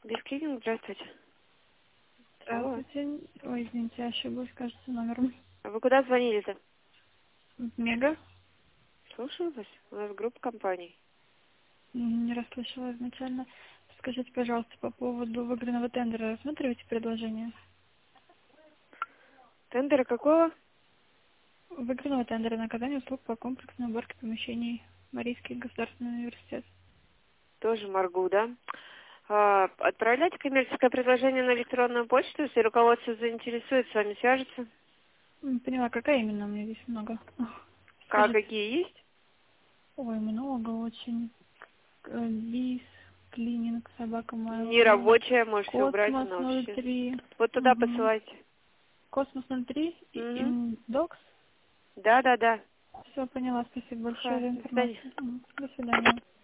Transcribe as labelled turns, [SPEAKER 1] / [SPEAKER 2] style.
[SPEAKER 1] Бесклининг, здравствуйте. Алло.
[SPEAKER 2] Здравствуйте. Ой, извините, ошиблась, кажется, номером.
[SPEAKER 1] А вы куда звонили-то?
[SPEAKER 2] Мега?
[SPEAKER 1] Слушаю вас. У нас группа компаний.
[SPEAKER 2] Не расслышала изначально. Скажите, пожалуйста, по поводу выигранного тендера рассматриваете предложение?
[SPEAKER 1] Тендера какого?
[SPEAKER 2] Выигранного тендера на оказание услуг по комплексной уборке помещений. Марийский государственный университет.
[SPEAKER 1] Тоже Маргу, да? Отправляйте коммерческое предложение на электронную почту, если руководство заинтересует, с вами свяжется.
[SPEAKER 2] Поняла, какая именно у меня здесь много. Скажите.
[SPEAKER 1] Какие есть?
[SPEAKER 2] Ой, много очень. Лис, клининг, собака Mail.ru,
[SPEAKER 1] Нерабочая, можете убрать,
[SPEAKER 2] Космос
[SPEAKER 1] она вообще.
[SPEAKER 2] 03.
[SPEAKER 1] Вот туда
[SPEAKER 2] Угу.
[SPEAKER 1] посылайте.
[SPEAKER 2] Космос 03 и
[SPEAKER 1] Угу.
[SPEAKER 2] Индокс.
[SPEAKER 1] Да.
[SPEAKER 2] Все, поняла. Спасибо большое за
[SPEAKER 1] До свидания.
[SPEAKER 2] информацию. До свидания.